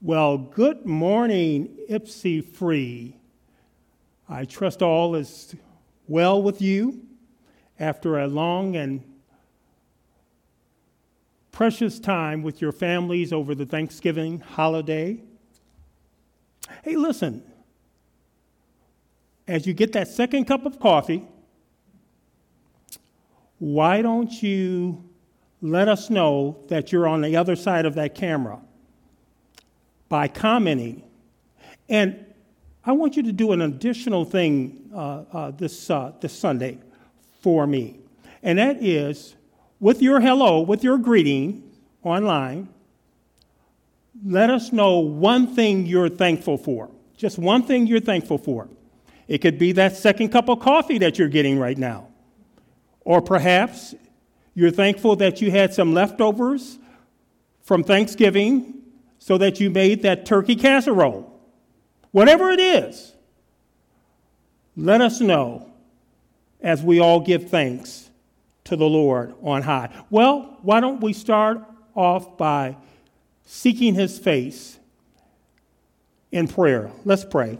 Well, good morning, Ipsy Free. I trust all is well with you after a long and precious time with your families over the Thanksgiving holiday. Hey, listen, as you get that second cup of coffee, why don't you let us know that you're on the other side of that camera by commenting? And I want you to do an additional thing this Sunday for me. And that is, with your hello, with your greeting online, let us know one thing you're thankful for. Just one thing you're thankful for. It could be that second cup of coffee that you're getting right now. Or perhaps you're thankful that you had some leftovers from Thanksgiving so that you made that turkey casserole. Whatever it is, let us know as we all give thanks to the Lord on high. Well, why don't we start off by seeking his face in prayer. Let's pray.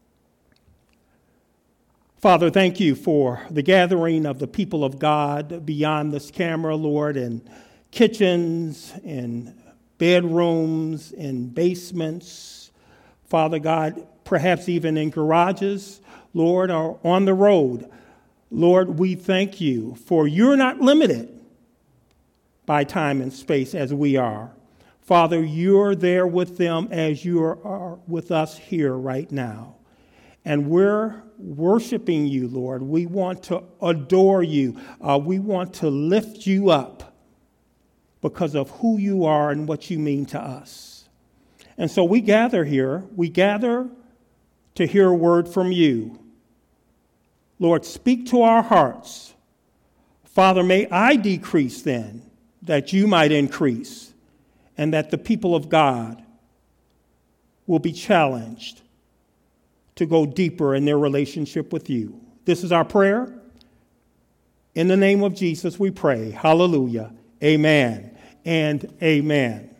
Father, thank you for the gathering of the people of God beyond this camera, Lord, in kitchens, in bedrooms, in basements, Father God, perhaps even in garages, Lord, or on the road. Lord, we thank you for you're not limited by time and space as we are. Father, you're there with them as you are with us here right now. And we're worshiping you, Lord. We want to adore you. We want to lift you up because of who you are and what you mean to us. And so we gather here. We gather to hear a word from you. Lord, speak to our hearts. Father, may I decrease then, that you might increase, and that the people of God will be challenged to go deeper in their relationship with you. This is our prayer. In the name of Jesus, we pray. Hallelujah. Amen and amen.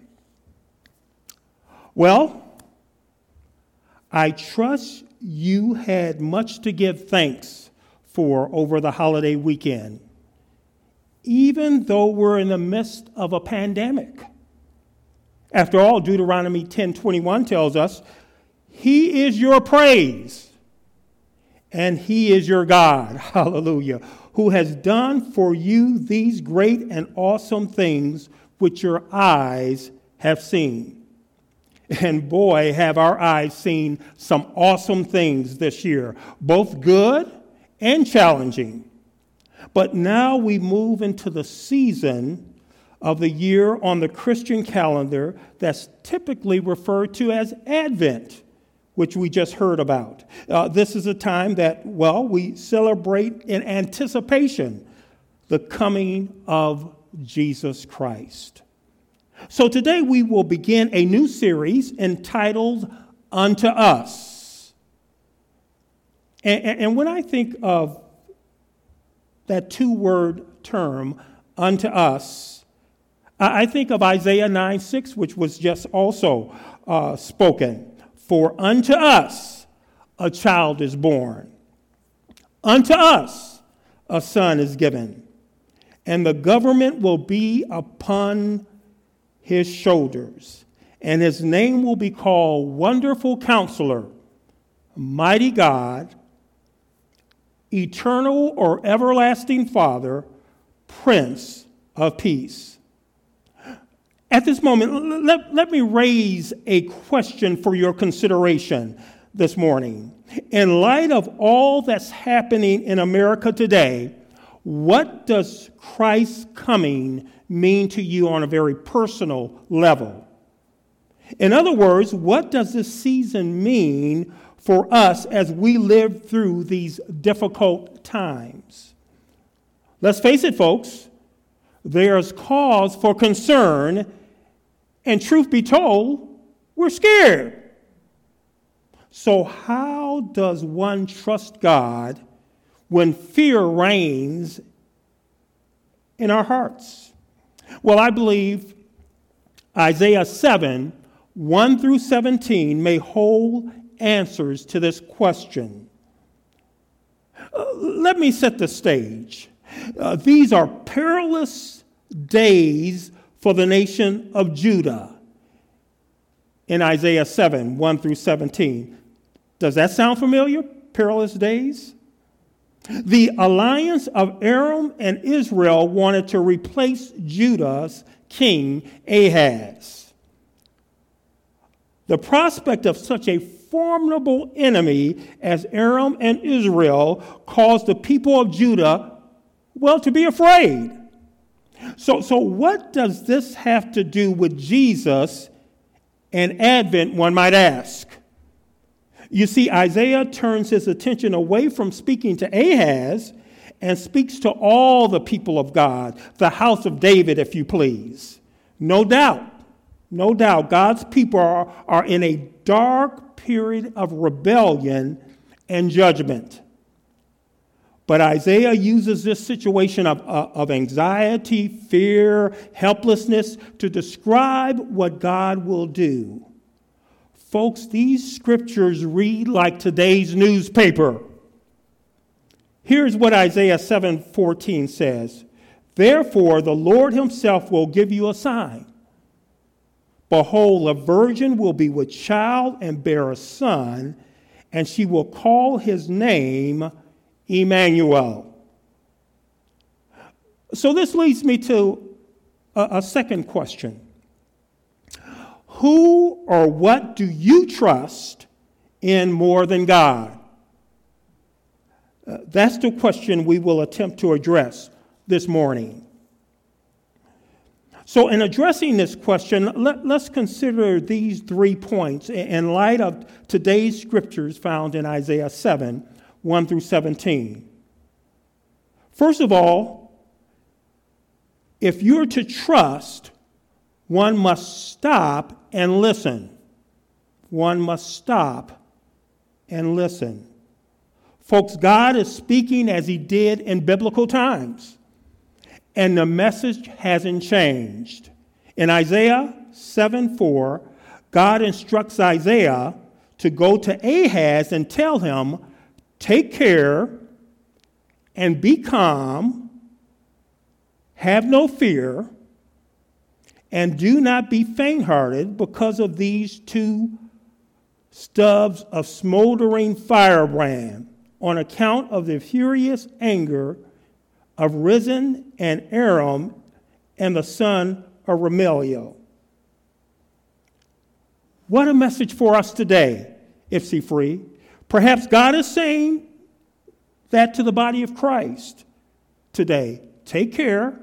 Well, I trust you had much to give thanks for over the holiday weekend, even though we're in the midst of a pandemic. After all, Deuteronomy 10:21 tells us, He is your praise, and He is your God, hallelujah, who has done for you these great and awesome things which your eyes have seen. And boy, have our eyes seen some awesome things this year, both good and challenging. But now we move into the season of the year on the Christian calendar that's typically referred to as Advent, which we just heard about. This is a time that, we celebrate in anticipation the coming of Jesus Christ. So today we will begin a new series entitled Unto Us. And when I think of that two-word term, unto us, I think of Isaiah 9:6, which was just also spoken. For unto us a child is born. Unto us a son is given. And the government will be upon his shoulders. And his name will be called Wonderful Counselor, Mighty God, Eternal or Everlasting Father, Prince of Peace. At this moment, let me raise a question for your consideration this morning. In light of all that's happening in America today, what does Christ's coming mean to you on a very personal level? In other words, what does this season mean for us as we live through these difficult times? Let's face it, folks, there's cause for concern. And truth be told, we're scared. So how does one trust God when fear reigns in our hearts? Well, I believe Isaiah 7 1 through 17 may hold answers to this question. Let me set the stage. These are perilous days for the nation of Judah in Isaiah 7, 1 through 17. Does that sound familiar? Perilous days? The alliance of Aram and Israel wanted to replace Judah's king Ahaz. The prospect of such a formidable enemy as Aram and Israel caused the people of Judah, to be afraid. So what does this have to do with Jesus and Advent, one might ask? You see, Isaiah turns his attention away from speaking to Ahaz and speaks to all the people of God, the house of David, if you please. No doubt, God's people are in a dark period of rebellion and judgment. But Isaiah uses this situation of anxiety, fear, helplessness to describe what God will do. Folks, these scriptures read like today's newspaper. Here's what Isaiah 7:14 says. Therefore, the Lord himself will give you a sign. Behold, a virgin will be with child and bear a son, and she will call his name Emmanuel. So this leads me to a second question. Who or what do you trust in more than God? That's the question we will attempt to address this morning. So in addressing this question, let's consider these 3 points in light of today's scriptures found in Isaiah 7, 1 through 17. First of all, if you're to trust, one must stop and listen. One must stop and listen. Folks, God is speaking as he did in biblical times, and the message hasn't changed. In Isaiah 7:4, God instructs Isaiah to go to Ahaz and tell him, take care and be calm, have no fear, and do not be faint-hearted because of these 2 stubs of smoldering firebrand on account of the furious anger of Rezin and Aram and the son of Remaliah. What a message for us today, Ipsy Free. Perhaps God is saying that to the body of Christ today. Take care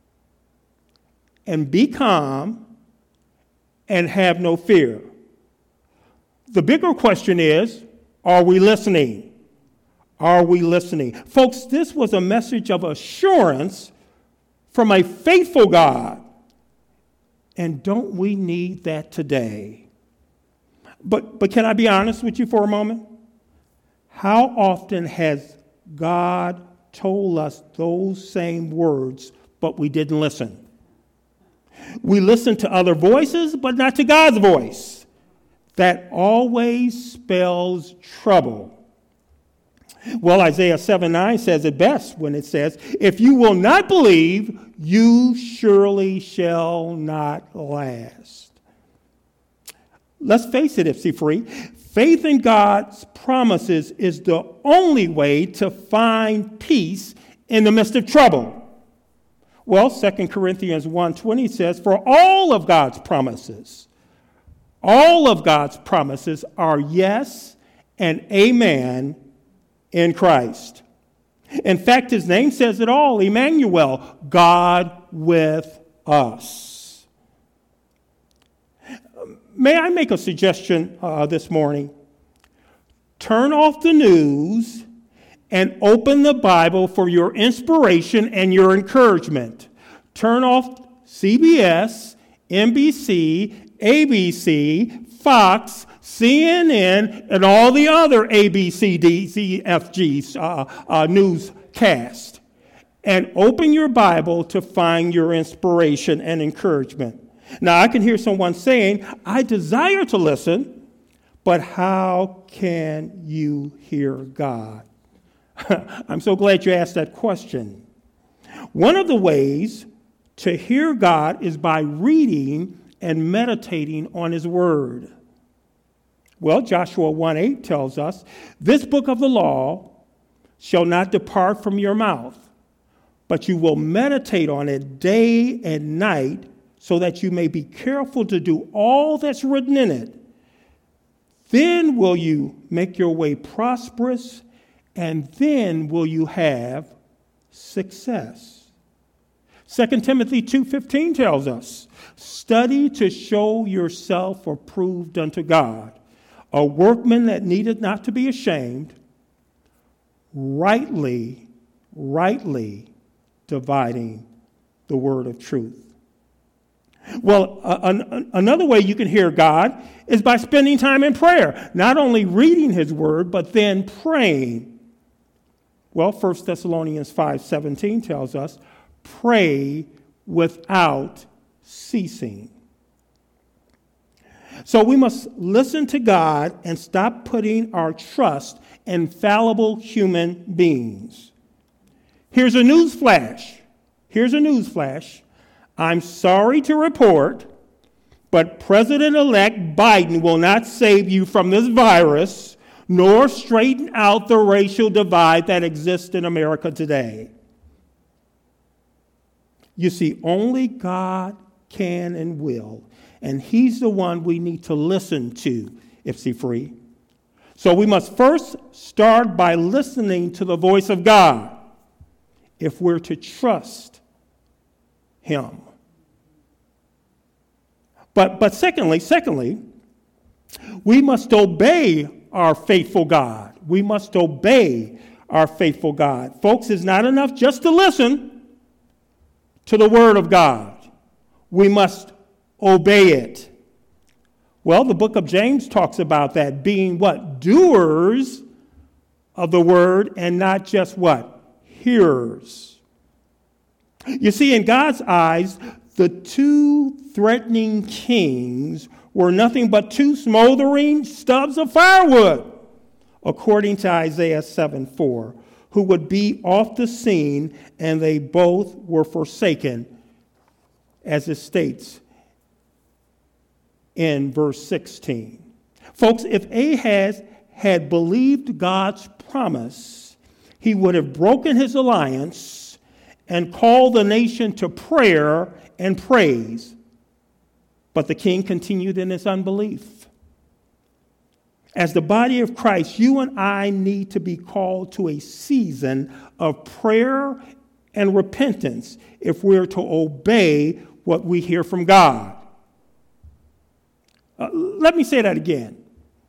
and be calm and have no fear. The bigger question is, are we listening? Are we listening? Folks, this was a message of assurance from a faithful God. And don't we need that today? But can I be honest with you for a moment? How often has God told us those same words, but we didn't listen? We listen to other voices, but not to God's voice. That always spells trouble. Well, Isaiah 7:9 says it best when it says, if you will not believe, you surely shall not last. Let's face it, Ipsy Free. Faith in God's promises is the only way to find peace in the midst of trouble. Well, 2 Corinthians 1:20 says, for all of God's promises are yes and amen in Christ. In fact, his name says it all, Emmanuel, God with us. May I make a suggestion this morning? Turn off the news and open the Bible for your inspiration and your encouragement. Turn off CBS, NBC, ABC, Fox, CNN, and all the other ABCDCFG newscasts. And open your Bible to find your inspiration and encouragement. Now, I can hear someone saying, I desire to listen, but how can you hear God? I'm so glad you asked that question. One of the ways to hear God is by reading and meditating on his word. Well, Joshua 1:8 tells us, this book of the law shall not depart from your mouth, but you will meditate on it day and night, so that you may be careful to do all that's written in it. Then will you make your way prosperous, and then will you have success. 2 Timothy 2:15 tells us, study to show yourself approved unto God, a workman that needeth not to be ashamed, rightly dividing the word of truth. Well, another way you can hear God is by spending time in prayer, not only reading his word, but then praying. Well, 1 Thessalonians 5:17 tells us, pray without ceasing. So we must listen to God and stop putting our trust in fallible human beings. Here's a news flash. I'm sorry to report, but President-elect Biden will not save you from this virus, nor straighten out the racial divide that exists in America today. You see, only God can and will, and he's the one we need to listen to, Ipsy Free. So we must first start by listening to the voice of God if we're to trust him. But secondly, we must obey our faithful God. We must obey our faithful God. Folks, it's not enough just to listen to the word of God. We must obey it. Well, the book of James talks about that being what? Doers of the word and not just what? Hearers. You see, in God's eyes, the two threatening kings were nothing but two smoldering stubs of firewood, according to Isaiah 7:4, who would be off the scene, and they both were forsaken, as it states in verse 16. Folks, if Ahaz had believed God's promise, he would have broken his alliance and called the nation to prayer and praise. But the king continued in his unbelief. As the body of Christ, you and I need to be called to a season of prayer and repentance if we're to obey what we hear from God. Let me say that again.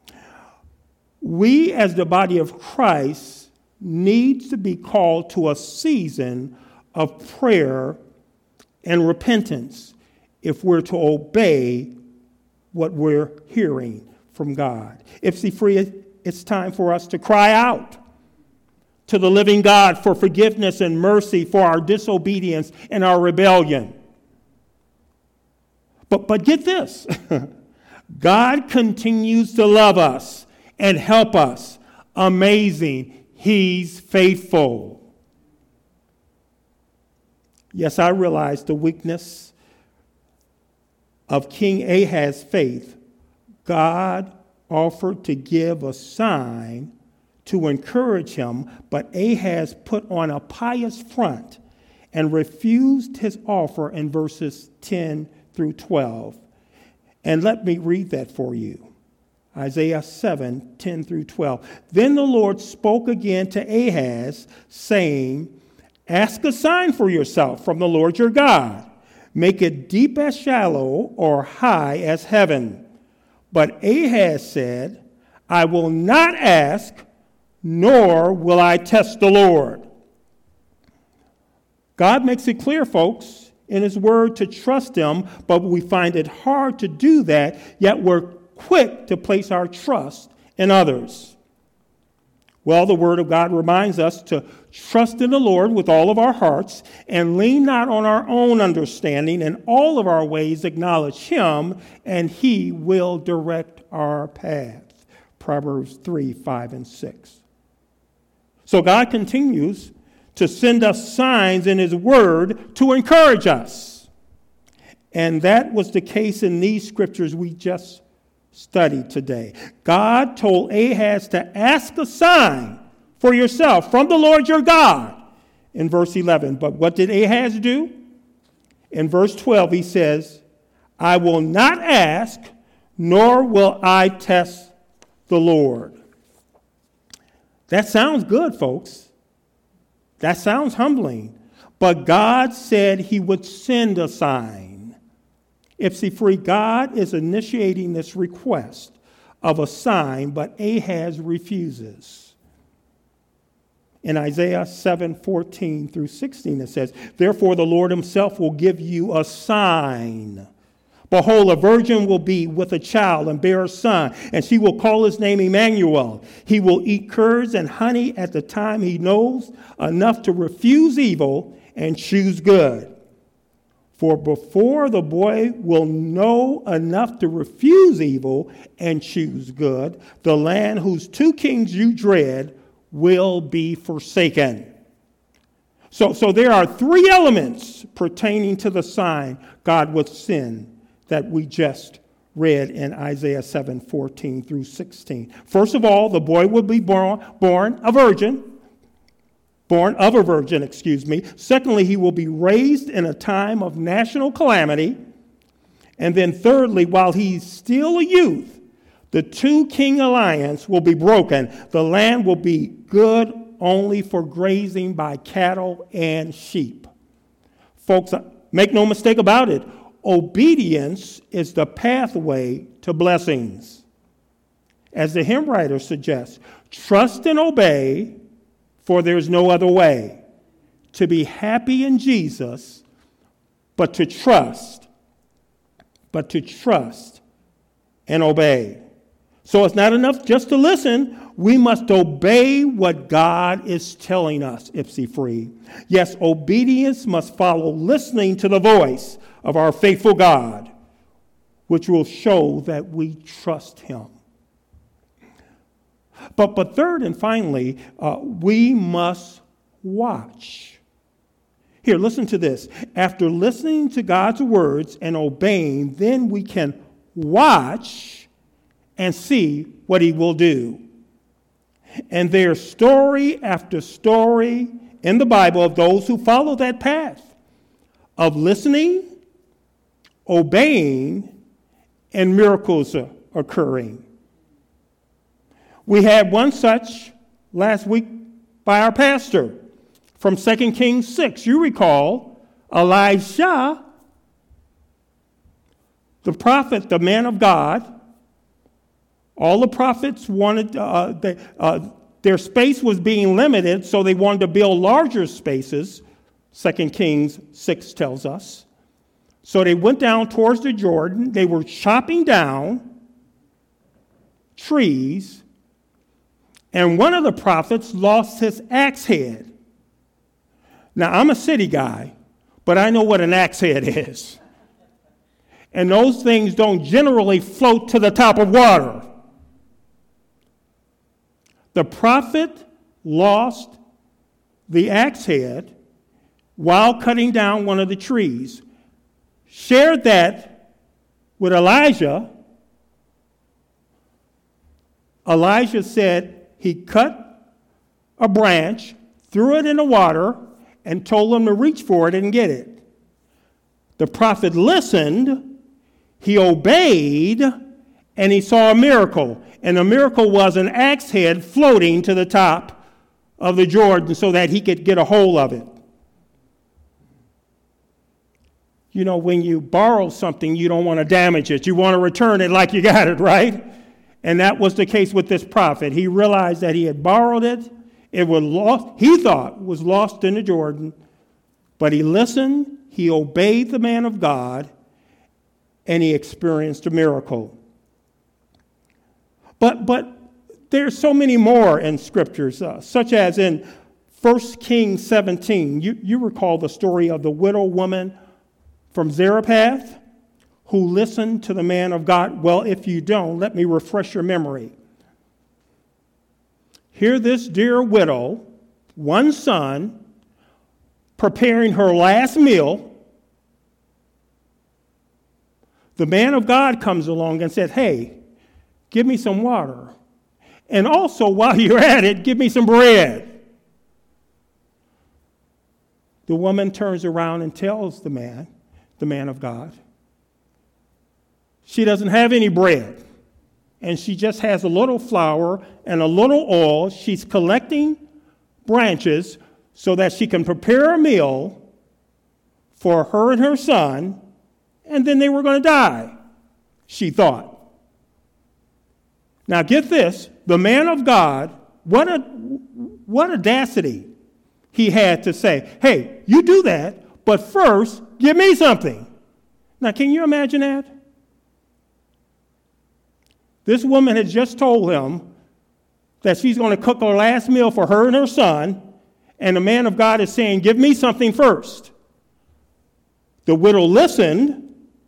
We, as the body of Christ, need to be called to a season of prayer and repentance if we're to obey what we're hearing from God. Ipsy Free, it's time for us to cry out to the living God for forgiveness and mercy for our disobedience and our rebellion. But get this. God continues to love us and help us. Amazing. He's faithful. Yes, I realize the weakness of King Ahaz's faith. God offered to give a sign to encourage him, but Ahaz put on a pious front and refused his offer in verses 10 through 12. And let me read that for you. Isaiah 7, 10 through 12. Then the Lord spoke again to Ahaz, saying, ask a sign for yourself from the Lord your God. Make it deep as shallow or high as heaven. But Ahaz said, I will not ask, nor will I test the Lord. God makes it clear, folks, in his word to trust him, but we find it hard to do that, yet we're quick to place our trust in others. Well, the Word of God reminds us to trust in the Lord with all of our hearts and lean not on our own understanding. In all of our ways acknowledge Him, and He will direct our paths. Proverbs 3, 5, and 6. So God continues to send us signs in His Word to encourage us. And that was the case in these scriptures we just studied today. God told Ahaz to ask a sign for yourself from the Lord your God in verse 11. But what did Ahaz do? In verse 12 he says, I will not ask, nor will I test the Lord. That sounds good, folks. That sounds humbling. But God said He would send a sign. Ipsy Free, God is initiating this request of a sign, but Ahaz refuses. In Isaiah 7:14 through 16, it says, Therefore the Lord Himself will give you a sign. Behold, a virgin will be with a child and bear a son, and she will call his name Emmanuel. He will eat curds and honey at the time he knows enough to refuse evil and choose good. For before the boy will know enough to refuse evil and choose good, the land whose two kings you dread will be forsaken. So there are three elements pertaining to the sign God would send that we just read in Isaiah 7:14 through 16. First of all, the boy will be born of a virgin. Secondly, he will be raised in a time of national calamity. And then thirdly, while he's still a youth, the two-king alliance will be broken. The land will be good only for grazing by cattle and sheep. Folks, make no mistake about it. Obedience is the pathway to blessings. As the hymn writer suggests, trust and obey, for there's no other way to be happy in Jesus, but to trust and obey. So it's not enough just to listen. We must obey what God is telling us, Ipsy Free. Yes, obedience must follow listening to the voice of our faithful God, which will show that we trust Him. But third and finally, we must watch. Here, listen to this. After listening to God's words and obeying, then we can watch and see what He will do. And there's story after story in the Bible of those who follow that path of listening, obeying, and miracles occurring. We had one such last week by our pastor from 2 Kings 6. You recall Elijah, the prophet, the man of God. All the prophets wanted, their space was being limited, so they wanted to build larger spaces, 2 Kings 6 tells us. So they went down towards the Jordan. They were chopping down trees, and one of the prophets lost his axe head. Now, I'm a city guy, but I know what an axe head is. And those things don't generally float to the top of water. The prophet lost the axe head while cutting down one of the trees. Shared that with Elijah. Elijah said he cut a branch, threw it in the water, and told him to reach for it and get it. The prophet listened, he obeyed, and he saw a miracle. And the miracle was an axe head floating to the top of the Jordan so that he could get a hold of it. You know, when you borrow something, you don't want to damage it. You want to return it like you got it, right? And that was the case with this prophet. He realized that he had borrowed it. It was lost, he thought was lost in the Jordan. But he listened, he obeyed the man of God, and he experienced a miracle. But there's so many more in scriptures, such as in 1 Kings 17. You recall the story of the widow woman from Zarephath who listened to the man of God. Well, if you don't, let me refresh your memory. Here this dear widow, one son, preparing her last meal. The man of God comes along and says, hey, give me some water. And also, while you're at it, give me some bread. The woman turns around and tells the man of God, she doesn't have any bread. And she just has a little flour and a little oil. She's collecting branches so that she can prepare a meal for her and her son, and then they were going to die, she thought. Now get this, the man of God, what audacity he had to say, hey, you do that, but first, give me something. Now, can you imagine that? This woman had just told him that she's going to cook her last meal for her and her son, and the man of God is saying, give me something first. The widow listened.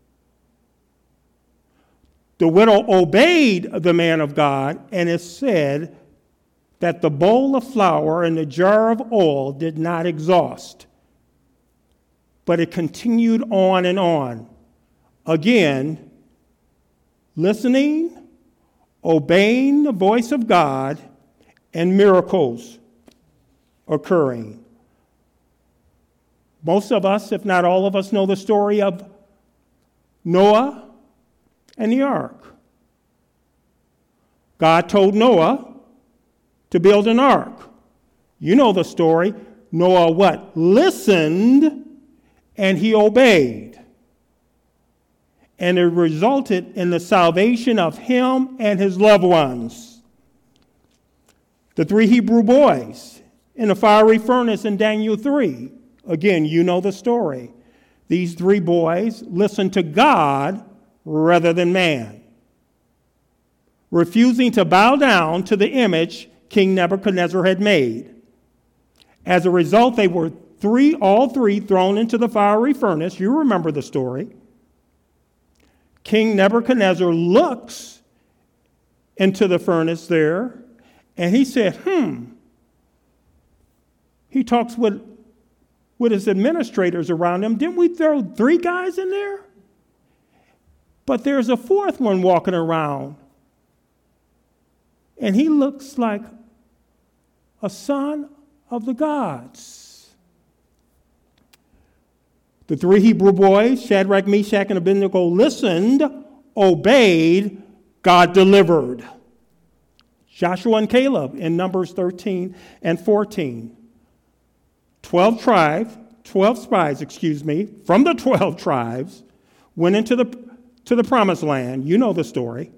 The widow obeyed the man of God, and it said that the bowl of flour and the jar of oil did not exhaust, but it continued on and on. Again, listening, obeying the voice of God, and miracles occurring. Most of us, if not all of us, know the story of Noah and the ark. God told Noah to build an ark. You know the story. Noah what? Listened and he obeyed. And it resulted in the salvation of him and his loved ones. The 3 Hebrew boys in the fiery furnace in Daniel 3. Again, you know the story. These 3 boys listened to God rather than man, refusing to bow down to the image King Nebuchadnezzar had made. As a result, they were all three thrown into the fiery furnace. You remember the story. King Nebuchadnezzar looks into the furnace there, and he said, He talks with his administrators around him. Didn't we throw 3 guys in there? But there's a 4th one walking around, and he looks like a son of the gods. The 3 Hebrew boys, Shadrach, Meshach, and Abednego, listened, obeyed, God delivered. Joshua and Caleb in Numbers 13 and 14. 12 spies, from the 12 tribes went into the promised land. You know the story.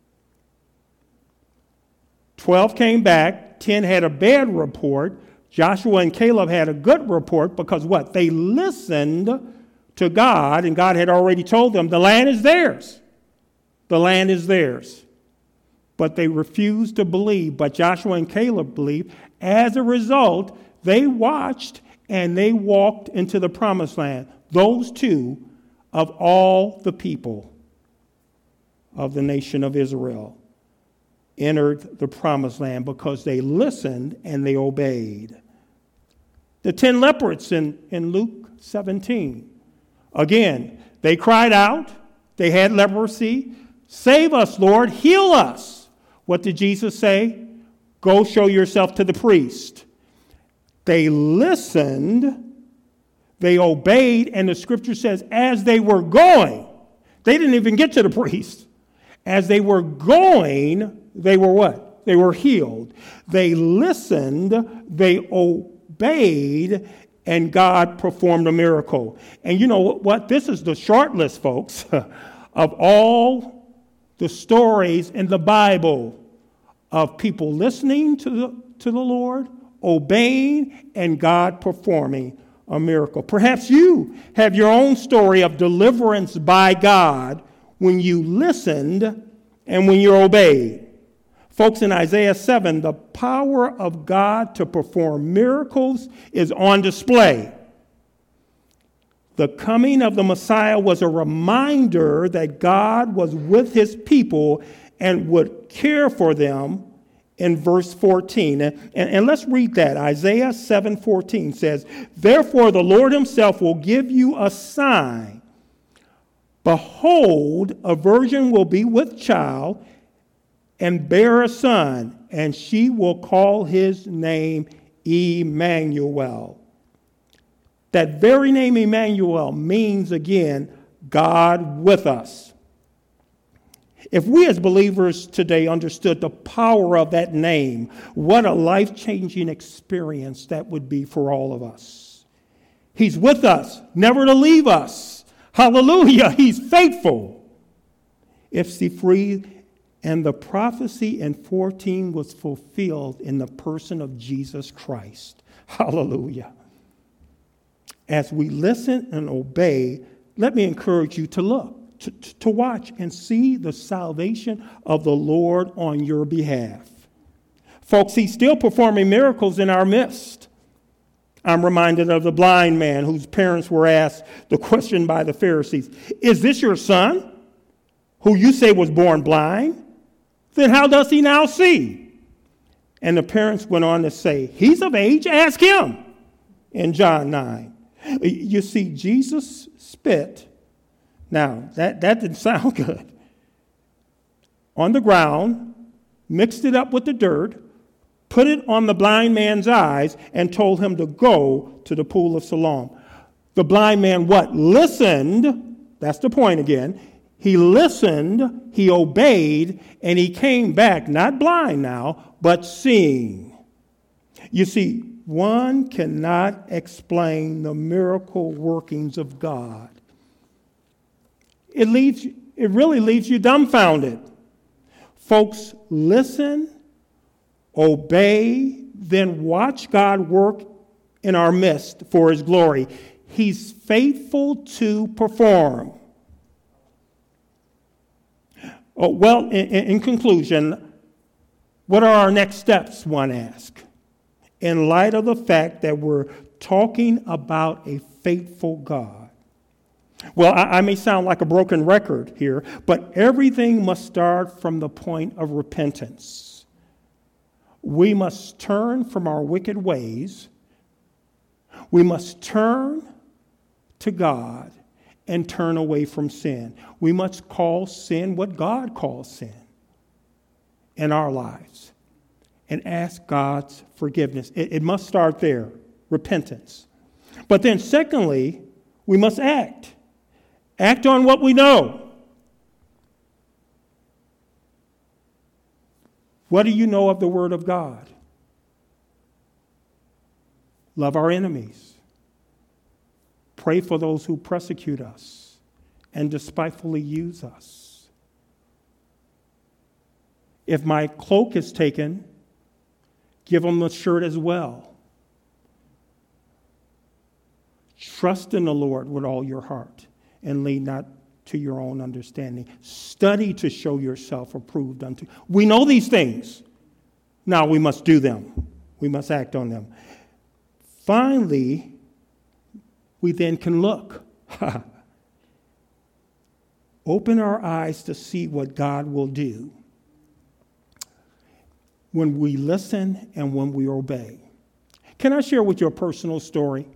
12 came back, 10 had a bad report. Joshua and Caleb had a good report because what? They listened to God, and God had already told them the land is theirs. The land is theirs. But they refused to believe, but Joshua and Caleb believed. As a result, they watched and they walked into the promised land. Those 2 of all the people of the nation of Israel entered the promised land because they listened and they obeyed. The 10 lepers in Luke 17. Again, they cried out. They had leprosy. Save us, Lord. Heal us. What did Jesus say? Go show yourself to the priest. They listened. They obeyed. And the scripture says, as they were going, they didn't even get to the priest. As they were going, they were what? They were healed. They listened. They obeyed. And God performed a miracle. And you know what? This is the short list, folks, of all the stories in the Bible of people listening to the Lord, obeying, and God performing a miracle. Perhaps you have your own story of deliverance by God when you listened and when you obeyed. Folks, in Isaiah 7, the power of God to perform miracles is on display. The coming of the Messiah was a reminder that God was with his people and would care for them in verse 14. And let's read that. Isaiah 7:14 says, "Therefore the Lord himself will give you a sign. Behold, a virgin will be with child and bear a son, and she will call his name Emmanuel." That very name Emmanuel means, again, God with us. If we as believers today understood the power of that name, what a life-changing experience that would be for all of us. He's with us, never to leave us. Hallelujah, he's faithful. If free, and the prophecy in 14 was fulfilled in the person of Jesus Christ. Hallelujah. As we listen and obey, let me encourage you to look, to watch and see the salvation of the Lord on your behalf. Folks, he's still performing miracles in our midst. I'm reminded of the blind man whose parents were asked the question by the Pharisees, "Is this your son, who you say was born blind? Then how does he now see?" And the parents went on to say, "He's of age, ask him," in John 9. You see, Jesus spit. Now, that didn't sound good. On the ground, mixed it up with the dirt, put it on the blind man's eyes, and told him to go to the pool of Siloam. The blind man what? Listened. That's the point again. He listened, he obeyed, and he came back, not blind now, but seeing. You see, one cannot explain the miracle workings of God. It really leaves you dumbfounded. Folks, listen, obey, then watch God work in our midst for his glory. He's faithful to perform. Oh, well, in conclusion, what are our next steps, one asks, in light of the fact that we're talking about a faithful God? Well, I may sound like a broken record here, but everything must start from the point of repentance. We must turn from our wicked ways. We must turn to God and turn away from sin. We must call sin what God calls sin in our lives and ask God's forgiveness. It must start there, repentance. But then secondly, we must act. Act on what we know. What do you know of the Word of God? Love our enemies. Pray for those who persecute us and despitefully use us. If my cloak is taken, give them the shirt as well. Trust in the Lord with all your heart and lean not to your own understanding. Study to show yourself approved unto. We know these things. Now we must do them. We must act on them. Finally, we then can look. Open our eyes to see what God will do when we listen and when we obey. Can I share with you a personal story?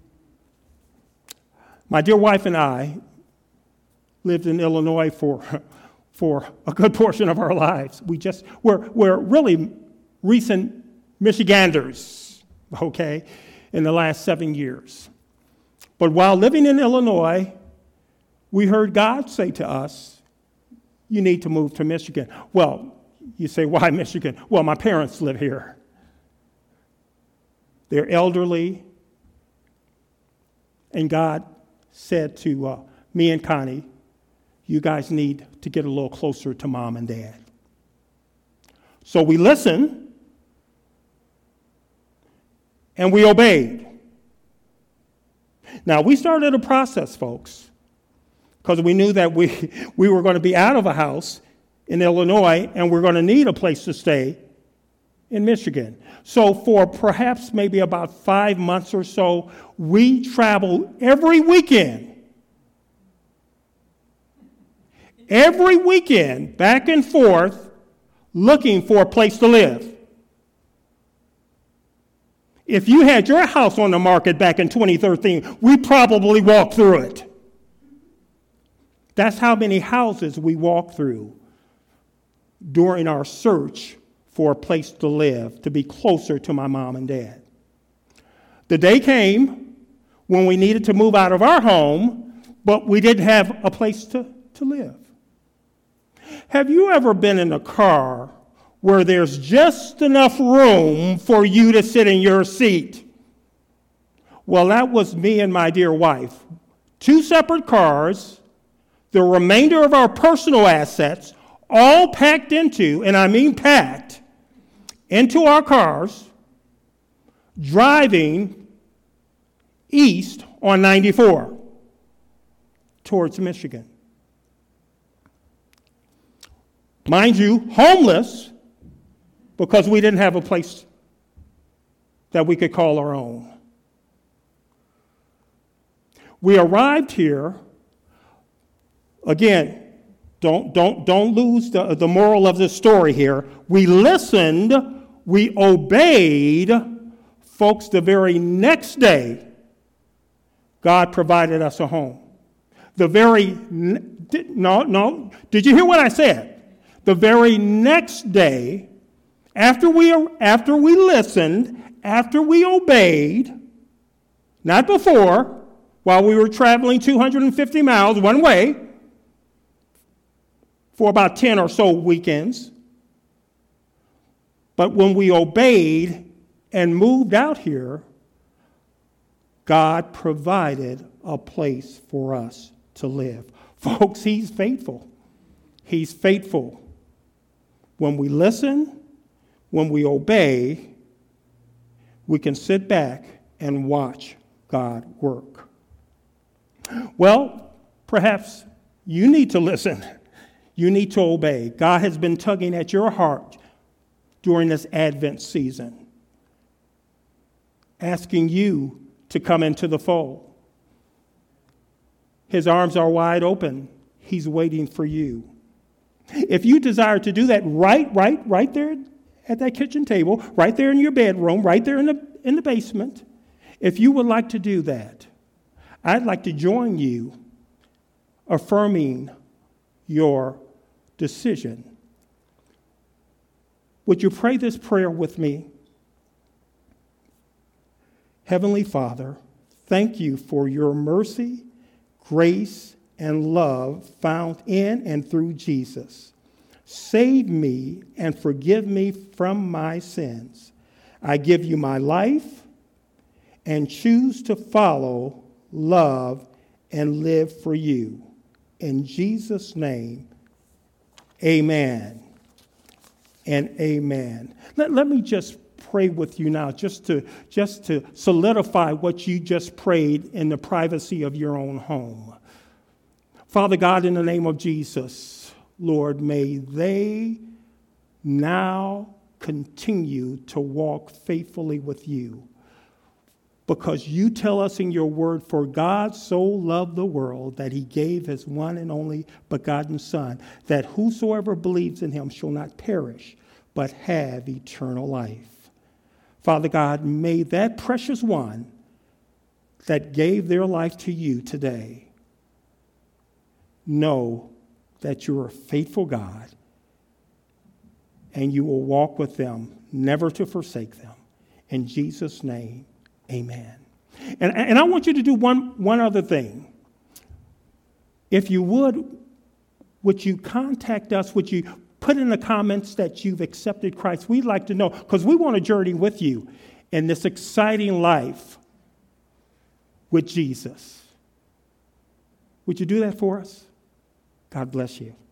My dear wife and I lived in Illinois for a good portion of our lives. We're really recent Michiganders, okay, in the last 7 years. But while living in Illinois, we heard God say to us, you need to move to Michigan. Well, you say, why Michigan? Well, my parents live here. They're elderly. And God said to me and Connie, you guys need to get a little closer to mom and dad. So we listened and we obeyed. Now, we started a process, folks, because we knew that we were going to be out of a house in Illinois, and we're going to need a place to stay in Michigan. So for perhaps maybe about 5 months or so, we travel every weekend. Every weekend, back and forth, looking for a place to live. If you had your house on the market back in 2013, we probably walked through it. That's how many houses we walked through during our search for a place to live, to be closer to my mom and dad. The day came when we needed to move out of our home, but we didn't have a place to live. Have you ever been in a car where there's just enough room for you to sit in your seat? Well, that was me and my dear wife. 2 separate cars, the remainder of our personal assets, all packed into, and I mean packed, into our cars, driving east on 94 towards Michigan. Mind you, homeless, because we didn't have a place that we could call our own. We arrived here, again, don't lose the moral of this story here. We listened, we obeyed. Folks, the very next day, God provided us a home. Did you hear what I said? The very next day, after we listened, after we obeyed, not before, while we were traveling 250 miles one way for about 10 or so weekends, but when we obeyed and moved out here, God provided a place for us to live. Folks, He's faithful. He's faithful. When we listen, when we obey, we can sit back and watch God work. Well, perhaps you need to listen. You need to obey. God has been tugging at your heart during this Advent season, asking you to come into the fold. His arms are wide open. He's waiting for you. If you desire to do that right there at that kitchen table, right there in your bedroom, right there in the basement, if you would like to do that, I'd like to join you affirming your decision. Would you pray this prayer with me? Heavenly Father, thank you for your mercy, grace, and love found in and through Jesus. Save me and forgive me from my sins. I give you my life and choose to follow, love, and live for you. In Jesus' name, amen and amen. Let me just pray with you now, just to solidify what you just prayed in the privacy of your own home. Father God, in the name of Jesus, Lord, may they now continue to walk faithfully with you, because you tell us in your word, for God so loved the world that he gave his one and only begotten Son, that whosoever believes in him shall not perish, but have eternal life. Father God, may that precious one that gave their life to you today know that you're a faithful God and you will walk with them, never to forsake them. In Jesus' name, amen. And I want you to do one other thing. If you would you contact us? Would you put in the comments that you've accepted Christ? We'd like to know, because we want to journey with you in this exciting life with Jesus. Would you do that for us? God bless you.